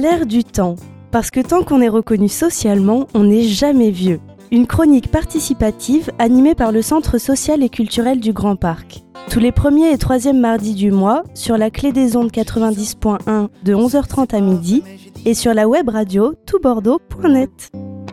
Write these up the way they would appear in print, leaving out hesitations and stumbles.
L'air du temps, parce que tant qu'on est reconnu socialement, on n'est jamais vieux. Une chronique participative animée par le Centre social et culturel du Grand Parc. Tous les 1er et 3e mardis du mois, sur la Clé des Ondes 90.1 de 11h30 à midi et sur la web radio toutbordeaux.net.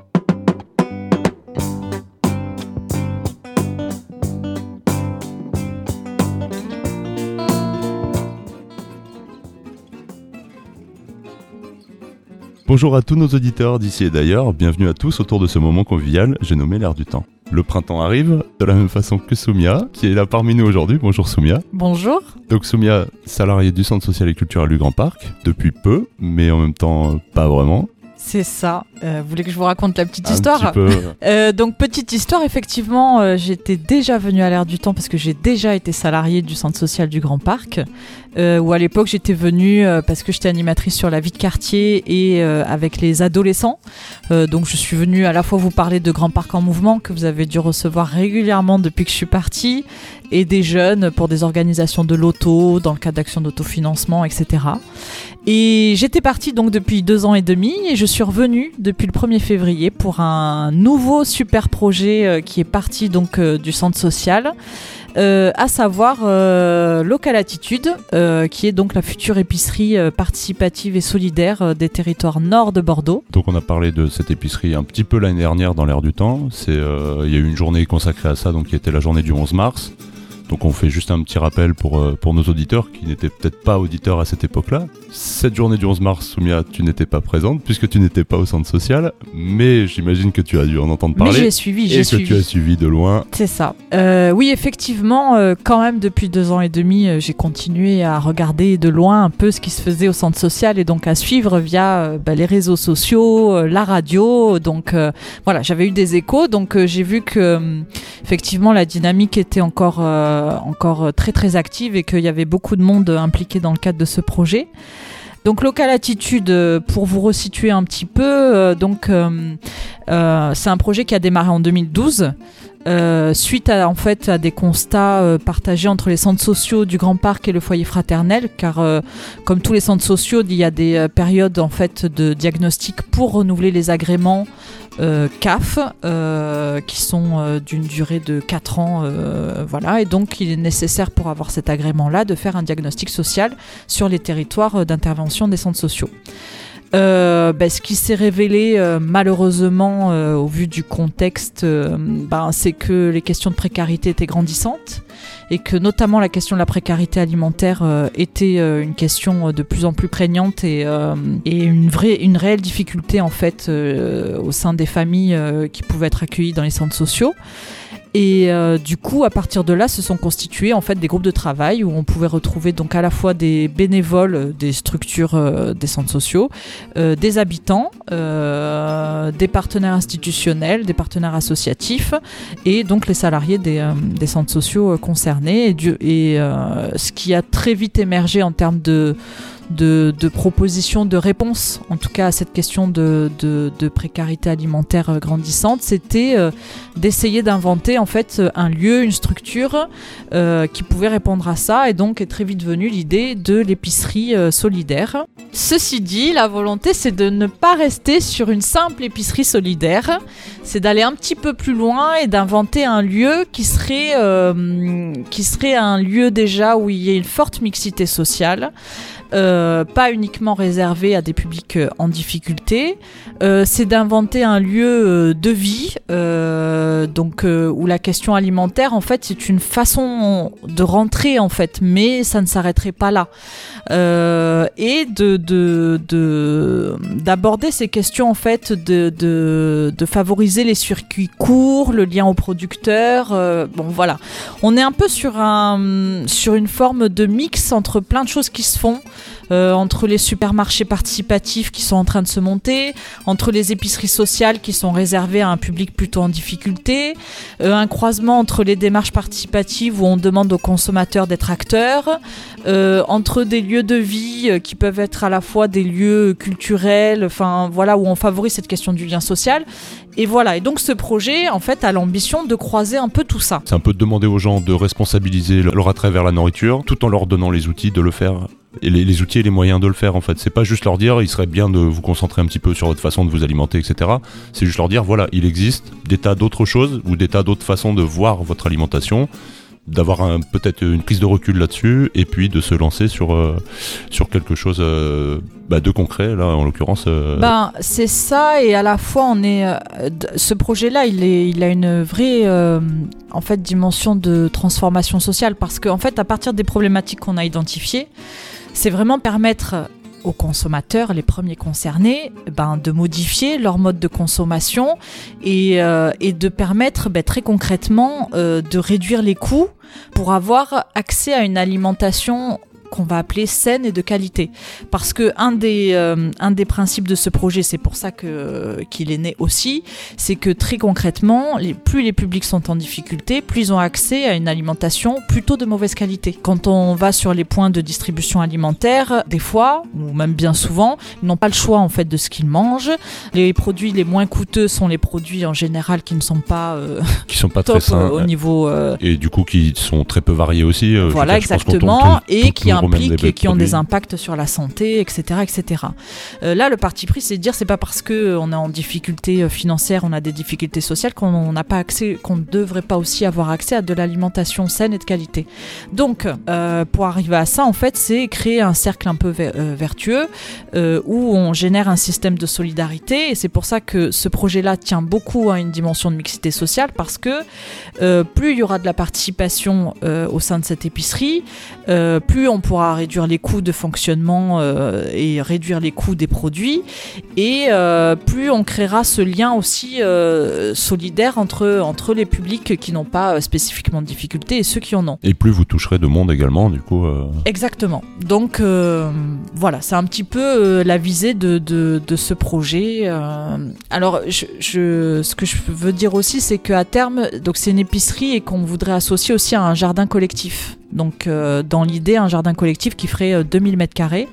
Bonjour à tous nos auditeurs d'ici et d'ailleurs, bienvenue à tous autour de ce moment convivial, j'ai nommé l'air du temps. Le printemps arrive, de la même façon que Soumia, qui est là parmi nous aujourd'hui. Bonjour Soumia. Bonjour. Donc Soumia, salariée du Centre social et culturel du Grand Parc, depuis peu, mais en même temps pas vraiment. C'est ça. Vous voulez que je vous raconte la petite histoire ? Un petit peu. Donc petite histoire, effectivement, j'étais déjà venue à l'air du temps parce que j'ai déjà été salariée du Centre social du Grand Parc. Où à l'époque j'étais venue parce que j'étais animatrice sur la vie de quartier et avec les adolescents. Donc je suis venue à la fois vous parler de Grand Parc en mouvement que vous avez dû recevoir régulièrement depuis que je suis partie et des jeunes pour des organisations de l'auto, dans le cadre d'actions d'autofinancement, etc. Et j'étais partie donc depuis 2 ans et demi et je suis revenue depuis le 1er février pour un nouveau super projet qui est parti donc du centre social. À savoir Local Attitude, qui est donc la future épicerie participative et solidaire des territoires nord de Bordeaux. Donc on a parlé de cette épicerie un petit peu l'année dernière dans l'air du temps. Il y a eu une journée consacrée à ça, donc qui était la journée du 11 mars. Donc on fait juste un petit rappel pour nos auditeurs qui n'étaient peut-être pas auditeurs à cette époque-là. Cette journée du 11 mars, Soumia, tu n'étais pas présente puisque tu n'étais pas au centre social, mais j'imagine que tu as dû en entendre parler. Mais j'ai suivi. Tu as suivi de loin. C'est ça. Oui, effectivement, quand même depuis 2 ans et demi, j'ai continué à regarder de loin un peu ce qui se faisait au centre social et donc à suivre via les réseaux sociaux, la radio. Donc voilà, j'avais eu des échos, donc j'ai vu que effectivement la dynamique était encore très très active et qu'il y avait beaucoup de monde impliqué dans le cadre de ce projet. Donc Local Attitude, pour vous resituer un petit peu, c'est un projet qui a démarré en 2012 suite à des constats partagés entre les centres sociaux du Grand Parc et le foyer fraternel, car comme tous les centres sociaux, il y a des périodes en fait de diagnostic pour renouveler les agréments CAF qui sont d'une durée de 4 ans, voilà, et donc il est nécessaire pour avoir cet agrément-là de faire un diagnostic social sur les territoires d'intervention des centres sociaux. Ce qui s'est révélé malheureusement au vu du contexte, c'est que les questions de précarité étaient grandissantes et que notamment la question de la précarité alimentaire était une question de plus en plus prégnante et une réelle difficulté en fait au sein des familles qui pouvaient être accueillies dans les centres sociaux. Et du coup, à partir de là, se sont constitués en fait des groupes de travail où on pouvait retrouver donc à la fois des bénévoles des structures des centres sociaux, des habitants, des partenaires institutionnels, des partenaires associatifs et donc les salariés des centres sociaux concernés. Et ce qui a très vite émergé en termes de propositions de réponse, en tout cas à cette question de précarité alimentaire grandissante, c'était d'essayer d'inventer en fait un lieu, une structure qui pouvait répondre à ça, et donc est très vite venue l'idée de l'épicerie solidaire. Ceci dit, la volonté c'est de ne pas rester sur une simple épicerie solidaire, c'est d'aller un petit peu plus loin et d'inventer un lieu qui serait un lieu déjà où il y ait une forte mixité sociale. Pas uniquement réservé à des publics en difficulté, c'est d'inventer un lieu de vie, où la question alimentaire en fait c'est une façon de rentrer en fait, mais ça ne s'arrêterait pas là, et d'aborder ces questions en fait, de favoriser les circuits courts, le lien aux producteurs. Voilà, on est un peu sur une forme de mix entre plein de choses qui se font. Entre les supermarchés participatifs qui sont en train de se monter, entre les épiceries sociales qui sont réservées à un public plutôt en difficulté, un croisement entre les démarches participatives où on demande aux consommateurs d'être acteurs, entre des lieux de vie qui peuvent être à la fois des lieux culturels, où on favorise cette question du lien social. Et voilà, et donc ce projet en fait a l'ambition de croiser un peu tout ça. C'est un peu de demander aux gens de responsabiliser leur attrait vers la nourriture tout en leur donnant les outils de le faire les outils et les moyens de le faire en fait. C'est pas juste leur dire il serait bien de vous concentrer un petit peu sur votre façon de vous alimenter, etc. C'est juste leur dire voilà, il existe des tas d'autres choses ou des tas d'autres façons de voir votre alimentation, d'avoir peut-être une prise de recul là-dessus et puis de se lancer sur quelque chose de concret là en l'occurrence. C'est ça, et à la fois on est ce projet-là il a une vraie en fait dimension de transformation sociale, parce qu'en fait à partir des problématiques qu'on a identifiées, c'est vraiment permettre aux consommateurs, les premiers concernés, de modifier leur mode de consommation et de permettre très concrètement de réduire les coûts pour avoir accès à une alimentation qu'on va appeler saine et de qualité. Parce que un des principes de ce projet, c'est pour ça qu'il est né aussi, c'est que très concrètement, plus les publics sont en difficulté, plus ils ont accès à une alimentation plutôt de mauvaise qualité. Quand on va sur les points de distribution alimentaire, des fois, ou même bien souvent, ils n'ont pas le choix en fait de ce qu'ils mangent. Les produits les moins coûteux sont les produits en général qui ne sont pas top très sains, au niveau... Et du coup qui sont très peu variés aussi. Voilà, exactement, et qui impliquent et qui ont des impacts sur la santé, etc. etc. Là, le parti pris, c'est de dire c'est pas parce qu'on est en difficulté financière, on a des difficultés sociales qu'on n'a pas accès, qu'on ne devrait pas aussi avoir accès à de l'alimentation saine et de qualité. Donc, pour arriver à ça, en fait, c'est créer un cercle un peu vertueux où on génère un système de solidarité, et c'est pour ça que ce projet-là tient beaucoup à une dimension de mixité sociale, parce que plus il y aura de la participation au sein de cette épicerie, plus on pourra réduire les coûts de fonctionnement et réduire les coûts des produits, et plus on créera ce lien aussi solidaire entre les publics qui n'ont pas spécifiquement de difficultés et ceux qui en ont. Et plus vous toucherez de monde également, du coup. Exactement. Donc voilà, c'est un petit peu la visée de ce projet. Alors, ce que je veux dire aussi, c'est qu'à terme, donc c'est une épicerie et qu'on voudrait associer aussi à un jardin collectif. Donc dans l'idée, un jardin collectif qui ferait 2000 m².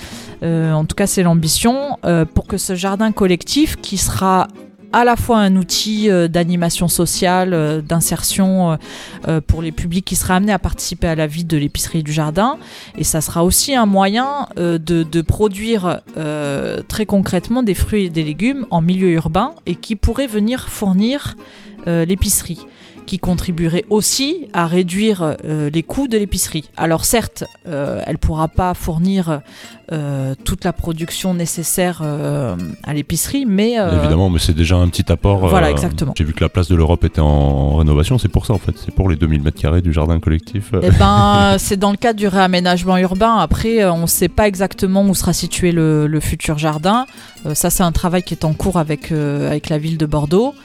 En tout cas, c'est l'ambition, pour que ce jardin collectif, qui sera à la fois un outil d'animation sociale, d'insertion pour les publics qui seraient amenés à participer à la vie de l'épicerie du jardin, et ça sera aussi un moyen de produire très concrètement des fruits et des légumes en milieu urbain, et qui pourraient venir fournir l'épicerie, qui contribuerait aussi à réduire les coûts de l'épicerie. Alors certes, elle ne pourra pas fournir toute la production nécessaire à l'épicerie, mais... Évidemment, mais c'est déjà un petit apport. Voilà, exactement. J'ai vu que la place de l'Europe était en rénovation, c'est pour ça en fait, c'est pour les 2000 m² du jardin collectif. C'est dans le cadre du réaménagement urbain. Après, on ne sait pas exactement où sera situé le futur jardin. Ça, c'est un travail qui est en cours avec la ville de Bordeaux.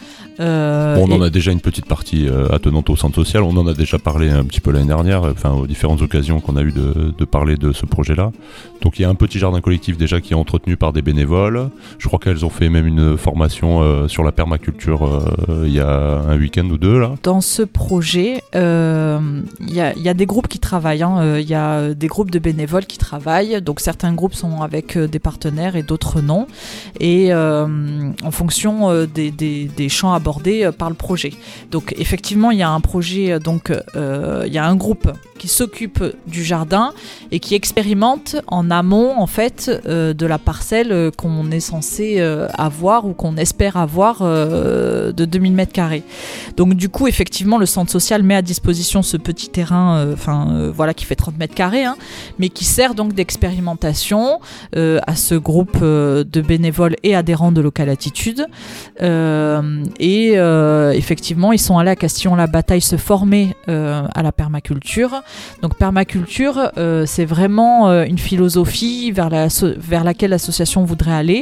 On en a déjà une petite partie attenante au centre social, on en a déjà parlé un petit peu l'année dernière, aux différentes occasions qu'on a eu de parler de ce projet-là. Donc il y a un petit jardin collectif déjà qui est entretenu par des bénévoles. Je crois qu'elles ont fait même une formation sur la permaculture il y a un week-end ou deux là. Dans ce projet, il y a des groupes qui travaillent, il y a des groupes de bénévoles qui travaillent, donc certains groupes sont avec des partenaires et d'autres non, et en fonction des champs abordés par le projet. Donc effectivement, il y a un projet, il y a un groupe qui s'occupe du jardin et qui expérimente en amont en fait de la parcelle qu'on est censé avoir ou qu'on espère avoir de 2000 m². Donc du coup effectivement le centre social met à disposition ce petit terrain qui fait 30 m², mais qui sert donc d'expérimentation à ce groupe de bénévoles et adhérents de Local Attitude, et effectivement ils sont allés à Castillon-la-Bataille se former à la permaculture. Donc permaculture, c'est vraiment une philosophie vers laquelle l'association voudrait aller,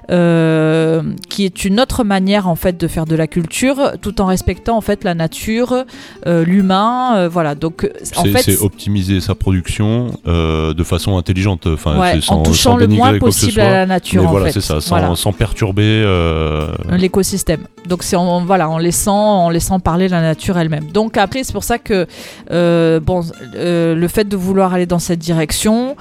qui est une autre manière en fait de faire de la culture, tout en respectant en fait la nature, l'humain, voilà. Donc c'est optimiser sa production de façon intelligente, en touchant le moins possible à la nature. Mais voilà, c'est ça, sans perturber l'écosystème. Donc c'est en laissant parler la nature elle-même. Donc après, c'est pour ça que le fait de vouloir aller dans cette direction,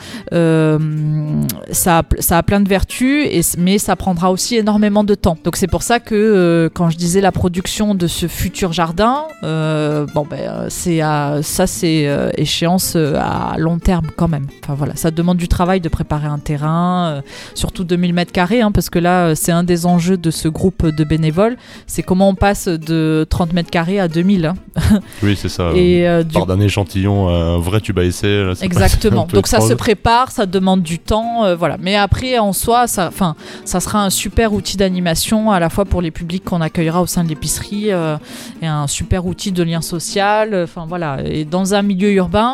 ça a plein de vertus, mais ça prendra aussi énormément de temps. Donc c'est pour ça que quand je disais la production de ce futur jardin, c'est échéance à long terme quand même. Enfin voilà, ça demande du travail de préparer un terrain, surtout 2000 mètres carrés, parce que là c'est un des enjeux de ce groupe de bénévoles, c'est comment on passe de 30 mètres carrés à 2000. Oui, c'est ça. Et part d'un échantillon à un vrai tube à essai. Là, exactement. Donc ça se prépare, ça demande du temps, voilà. Mais après, en soi, ça sera un super outil d'animation à la fois pour les publics qu'on accueillera au sein de l'épicerie et un super outil de lien social. Enfin voilà. Et dans un milieu urbain.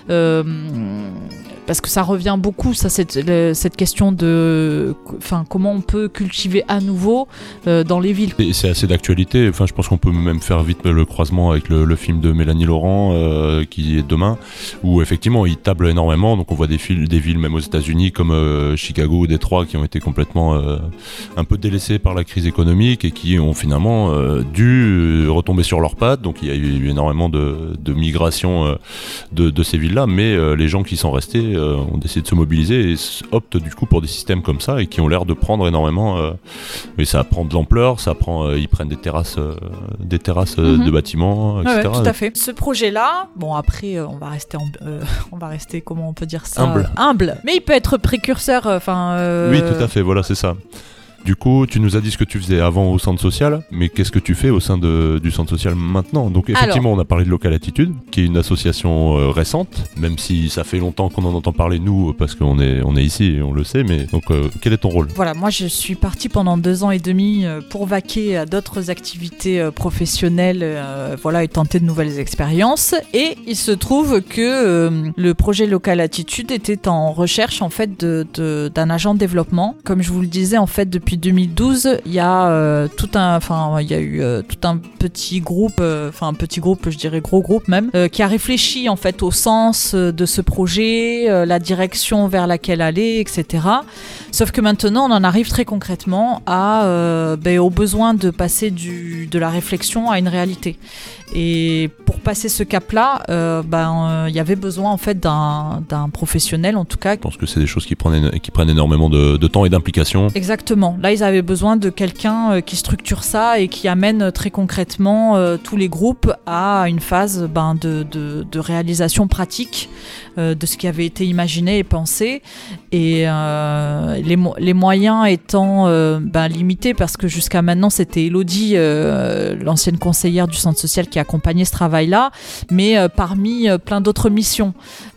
Parce que ça revient beaucoup, cette question de comment on peut cultiver à nouveau dans les villes. Et c'est assez d'actualité. Je pense qu'on peut même faire vite le croisement avec le film de Mélanie Laurent qui est demain, où effectivement il table énormément. Donc on voit des villes même aux États-Unis comme Chicago ou Détroit qui ont été complètement un peu délaissées par la crise économique et qui ont finalement dû retomber sur leurs pattes. Donc il y a eu énormément de migration de ces villes-là, mais les gens qui sont restés ont décidé de se mobiliser et optent du coup pour des systèmes comme ça et qui ont l'air de prendre énormément mais ça prend de l'ampleur, ils prennent des terrasses de bâtiments, etc. Ouais, tout à fait. Ce projet-là, après on va rester comment on peut dire ça, humble, mais il peut être précurseur, Oui, tout à fait, voilà, c'est ça. Du coup, tu nous as dit ce que tu faisais avant au centre social, mais qu'est-ce que tu fais au sein du centre social maintenant ? Donc effectivement, on a parlé de Local Attitude, qui est une association récente, même si ça fait longtemps qu'on en entend parler, nous, parce qu'on est ici et on le sait, mais donc quel est ton rôle ? Voilà, moi je suis partie pendant 2 ans et demi pour vaquer à d'autres activités professionnelles, et tenter de nouvelles expériences, et il se trouve que le projet Local Attitude était en recherche en fait d'un agent de développement. Comme je vous le disais, en fait, depuis 2012, il y a tout un petit groupe, je dirais gros groupe même, qui a réfléchi en fait au sens de ce projet, la direction vers laquelle aller, etc. Sauf que maintenant, on en arrive très concrètement au besoin de passer de la réflexion à une réalité. Et pour passer ce cap-là, y avait besoin en fait d'un professionnel, en tout cas. Je pense que c'est des choses qui prennent énormément de temps et d'implication. Exactement. Là, ils avaient besoin de quelqu'un qui structure ça et qui amène très concrètement tous les groupes à une phase de réalisation pratique de ce qui avait été imaginé et pensé. Et les moyens étant limités, parce que jusqu'à maintenant, c'était Elodie, l'ancienne conseillère du centre social, qui accompagnait ce travail-là, mais parmi plein d'autres missions.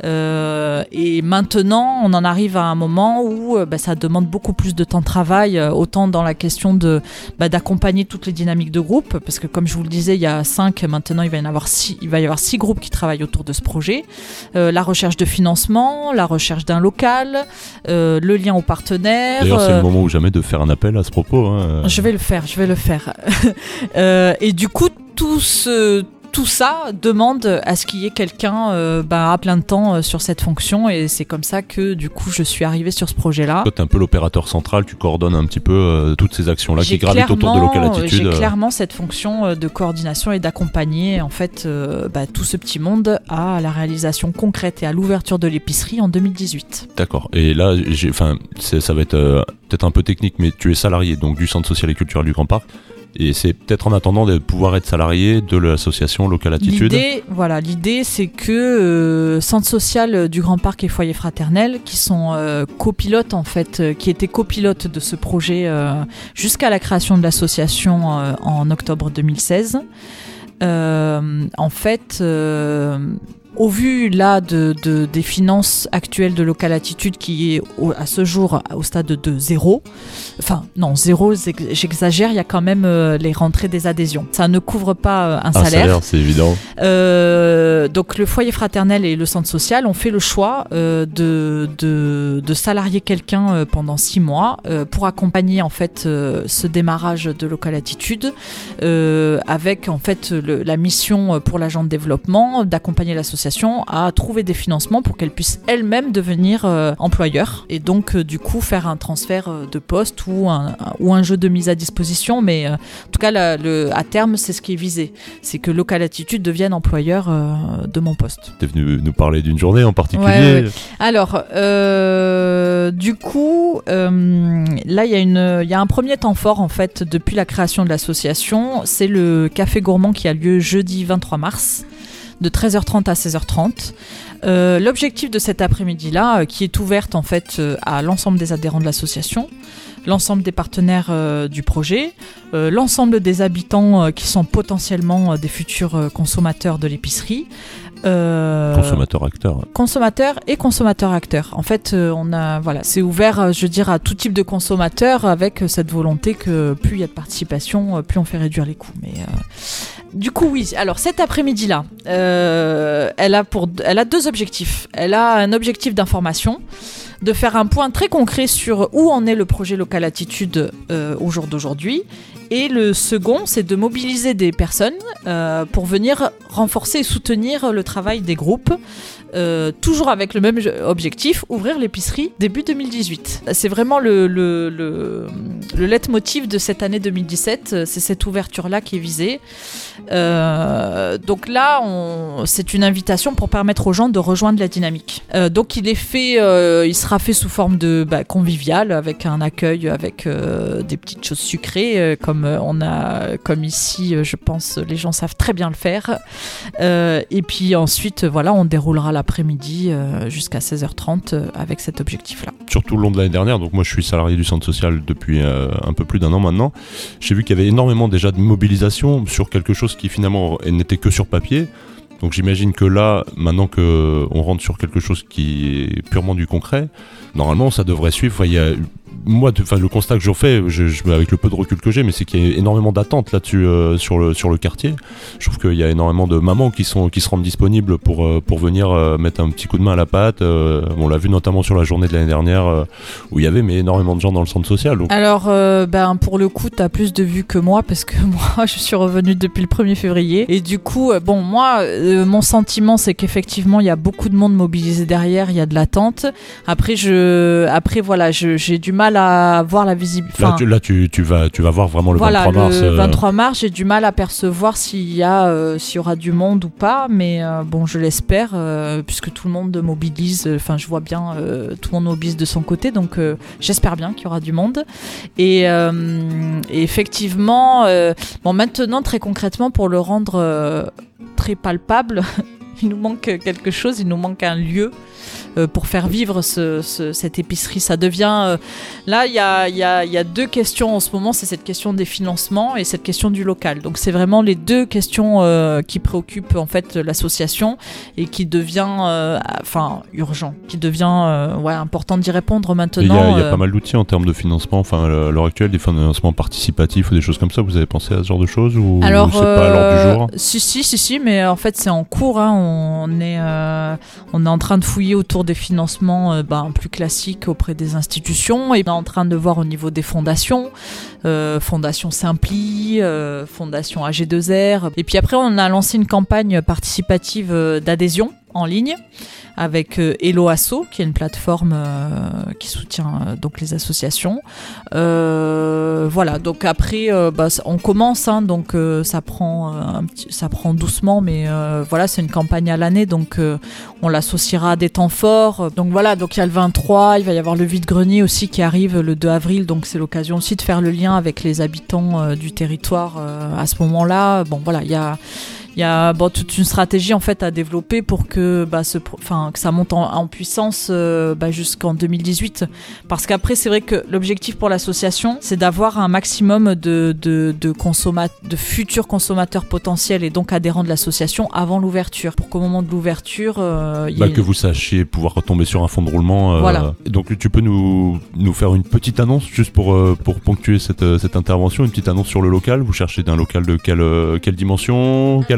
Et maintenant, on en arrive à un moment où ça demande beaucoup plus de temps de travail, autant dans la question d'accompagner toutes les dynamiques de groupe, parce que comme je vous le disais, il y a 5, maintenant il va y avoir 6 groupes qui travaillent autour de ce projet. La recherche de financement, la recherche d'un local, le lien aux partenaires. D'ailleurs, c'est le moment ou jamais de faire un appel à ce propos. Je vais le faire. Et du coup, tout ça demande à ce qu'il y ait quelqu'un à plein de temps sur cette fonction, et c'est comme ça que du coup je suis arrivée sur ce projet-là. Toi, t'es un peu l'opérateur central, tu coordonnes un petit peu toutes ces actions-là qui gravitent autour de Local Attitude. J'ai clairement cette fonction de coordination et d'accompagner en fait tout ce petit monde à la réalisation concrète et à l'ouverture de l'épicerie en 2018. D'accord. Et là, ça va être peut-être un peu technique, mais tu es salarié donc du Centre social et culturel du Grand Parc. Et c'est peut-être en attendant de pouvoir être salarié de l'association Local Attitude. L'idée c'est que Centre social du Grand Parc et Foyer Fraternel, qui sont copilotes en fait, qui étaient copilotes de ce projet jusqu'à la création de l'association en octobre 2016. Au vu là des finances actuelles de Local Attitude, qui est à ce jour au stade de 0, zéro, j'exagère, il y a quand même les rentrées des adhésions. Ça ne couvre pas un salaire. C'est évident. Donc le foyer fraternel et le centre social ont fait le choix de salarier quelqu'un pendant 6 mois pour accompagner en fait ce démarrage de Local Attitude, avec en fait la mission pour l'agent de développement d'accompagner l'association l'association à trouver des financements pour qu'elle puisse elle-même devenir employeur et donc du coup faire un transfert de poste ou un jeu de mise à disposition. Mais en tout cas, à terme, c'est ce qui est visé. C'est que Local Attitude devienne employeur de mon poste. Tu es venu nous parler d'une journée en particulier. Ouais. Alors, du coup, là, il y a un premier temps fort, en fait, depuis la création de l'association. C'est le Café Gourmand qui a lieu jeudi 23 mars, de 13h30 à 16h30. L'objectif de cet après-midi-là, qui est ouverte, en fait, à l'ensemble des adhérents de l'association, l'ensemble des partenaires du projet, l'ensemble des habitants qui sont potentiellement des futurs consommateurs de l'épicerie. Consommateur-acteur. Consommateur et consommateur-acteur. En fait, c'est ouvert, je veux dire, à tout type de consommateurs avec cette volonté que plus il y a de participation, plus on fait réduire les coûts. Mais du coup, oui. Alors cet après-midi-là, elle a deux objectifs. Elle a un objectif d'information, de faire un point très concret sur où en est le projet Local Attitude au jour d'aujourd'hui. Et le second, c'est de mobiliser des personnes pour venir renforcer et soutenir le travail des groupes, toujours avec le même objectif, ouvrir l'épicerie début 2018. C'est vraiment le leitmotiv de cette année 2017, c'est cette ouverture-là qui est visée. Donc là, c'est une invitation pour permettre aux gens de rejoindre la dynamique. Donc il sera fait sous forme de convivial, avec un accueil, avec des petites choses sucrées, comme ici, je pense, les gens savent très bien le faire. Et puis ensuite, on déroulera l'après-midi jusqu'à 16h30 avec cet objectif-là. Surtout le long de l'année dernière, donc moi je suis salarié du centre social depuis un peu plus d'un an maintenant, j'ai vu qu'il y avait énormément déjà de mobilisation sur quelque chose qui finalement n'était que sur papier. Donc j'imagine que là, maintenant qu'on rentre sur quelque chose qui est purement du concret, normalement ça devrait suivre. Le constat que j'en fais, avec le peu de recul que j'ai, mais c'est qu'il y a énormément d'attentes là-dessus sur le quartier. Je trouve qu'il y a énormément de mamans qui se rendent disponibles pour venir mettre un petit coup de main à la pâte. On l'a vu notamment sur la journée de l'année dernière où il y avait énormément de gens dans le centre social. Donc. Alors, pour le coup, tu as plus de vues que moi parce que moi, je suis revenue depuis le 1er février. Et du coup, mon sentiment, c'est qu'effectivement, il y a beaucoup de monde mobilisé derrière, il y a de l'attente. Après, j'ai du mal à voir la visibilité. Là, tu vas voir vraiment le 23 mars. Le 23 mars, j'ai du mal à percevoir s'il y aura du monde ou pas, mais je l'espère, puisque tout le monde mobilise. Je vois bien tout le monde mobilise de son côté, donc j'espère bien qu'il y aura du monde. Et effectivement, maintenant, très concrètement, pour le rendre très palpable, il nous manque quelque chose, il nous manque un lieu pour faire vivre cette épicerie. Ça devient... là, il y a deux questions en ce moment, c'est cette question des financements et cette question du local. Donc c'est vraiment les deux questions qui préoccupent en fait l'association et qui devient urgent, qui devient important d'y répondre maintenant. Il y a pas mal d'outils en termes de financement, à l'heure actuelle, des financements participatifs ou des choses comme ça. Vous avez pensé à ce genre de choses ou alors, c'est pas à l'ordre du jour? Si, mais en fait c'est en cours. On est en train de fouiller autour des financements plus classiques auprès des institutions et on est en train de voir au niveau des fondations, Fondation Simpli, Fondation AG2R. Et puis après on a lancé une campagne participative d'adhésion en ligne avec Hello Asso, qui est une plateforme qui soutient donc les associations. Donc après on commence, donc ça prend doucement, mais c'est une campagne à l'année, donc on l'associera à des temps forts. Donc donc il y a le 23, il va y avoir le vide-grenier aussi qui arrive le 2 avril, donc c'est l'occasion aussi de faire le lien avec les habitants du territoire à ce moment-là. Il y a toute une stratégie en fait à développer pour que que ça monte en puissance jusqu'en 2018. Parce qu'après c'est vrai que l'objectif pour l'association c'est d'avoir un maximum de futurs consommateurs potentiels et donc adhérents de l'association avant l'ouverture. Pour qu'au moment de l'ouverture, que vous sachiez pouvoir retomber sur un fonds de roulement. Voilà. Donc tu peux nous faire une petite annonce juste pour ponctuer cette intervention, une petite annonce sur le local. Vous cherchez d'un local de quelle dimension, quel endroit?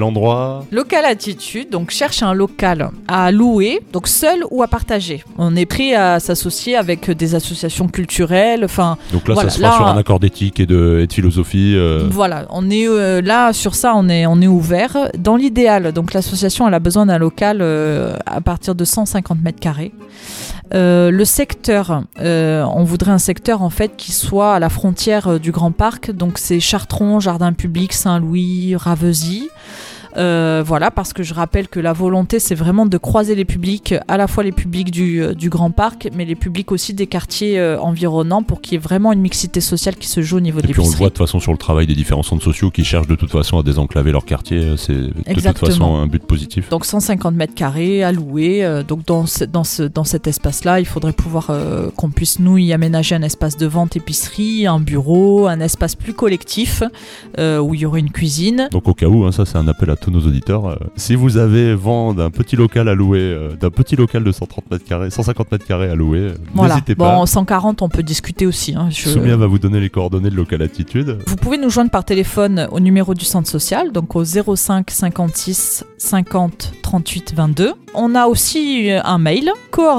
endroit? Local Attitude, donc cherche un local à louer, donc seul ou à partager. On est prêt à s'associer avec des associations culturelles. Donc là, ça se fera sur un accord d'éthique et de philosophie. Voilà, on est là sur ça, on est ouvert. Dans l'idéal, donc l'association elle a besoin d'un local à partir de 150 mètres carrés. Le secteur, on voudrait un secteur en fait qui soit à la frontière du Grand Parc, donc c'est Chartron, Jardin Public, Saint-Louis, Ravesy. Voilà, parce que je rappelle que la volonté c'est vraiment de croiser les publics, à la fois les publics du Grand Parc, mais les publics aussi des quartiers environnants pour qu'il y ait vraiment une mixité sociale qui se joue au niveau de l'épicerie. Et puis on le voit de toute façon sur le travail des différents centres sociaux qui cherchent de toute façon à désenclaver leur quartier, c'est de toute façon un but positif. Donc 150 mètres carrés à louer, donc dans cet espace-là, il faudrait pouvoir qu'on puisse nous y aménager un espace de vente, épicerie, un bureau, un espace plus collectif où il y aurait une cuisine. Donc au cas où, ça c'est un appel à tous nos auditeurs. Si vous avez vent d'un petit local à louer, d'un petit local de 130 mètres carrés, 150 mètres carrés à louer, n'hésitez pas. Bon, 140, on peut discuter aussi. Soumia va vous donner les coordonnées de Local Attitude. Vous pouvez nous joindre par téléphone au numéro du centre social, donc au 05 56 50 38 22. On a aussi un mail,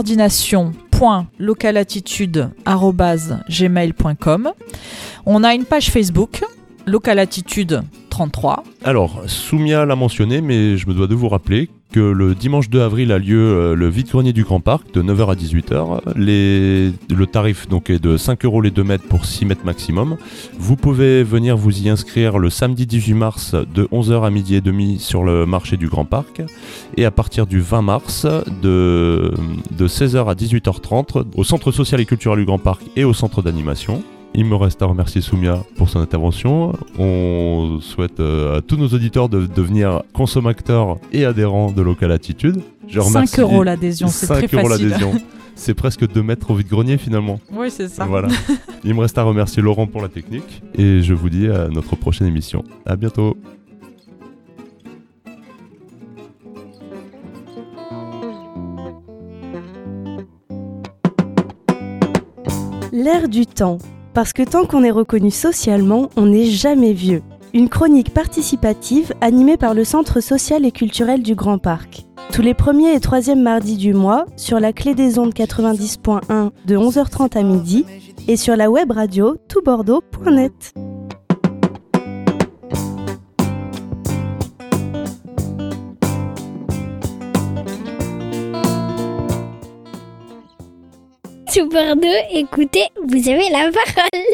coordination.localattitude@gmail.com. On a une page Facebook, Local Attitude 33. Alors, Soumia l'a mentionné, mais je me dois de vous rappeler que le dimanche 2 avril a lieu le vide-grenier du Grand Parc de 9h à 18h. Le tarif donc est de 5 € les 2 mètres pour 6 mètres maximum. Vous pouvez venir vous y inscrire le samedi 18 mars de 11h à midi et demi sur le marché du Grand Parc et à partir du 20 mars de 16h à 18h30 au centre social et culturel du Grand Parc et au centre d'animation. Il me reste à remercier Soumia pour son intervention. On souhaite à tous nos auditeurs de devenir consommateurs et adhérents de Local Attitude. 5 € l'adhésion, c'est très facile. 5 € l'adhésion. C'est presque 2 mètres au vide-grenier finalement. Oui, c'est ça. Voilà. Il me reste à remercier Laurent pour la technique. Et je vous dis à notre prochaine émission. À bientôt. L'air du temps. Parce que tant qu'on est reconnu socialement, on n'est jamais vieux. Une chronique participative animée par le Centre social et culturel du Grand Parc. Tous les premiers et troisièmes mardis du mois, sur la Clé des Ondes 90.1 de 11h30 à midi et sur la web radio toutbordeaux.net. Tout Bordeaux, écoutez, vous avez la parole.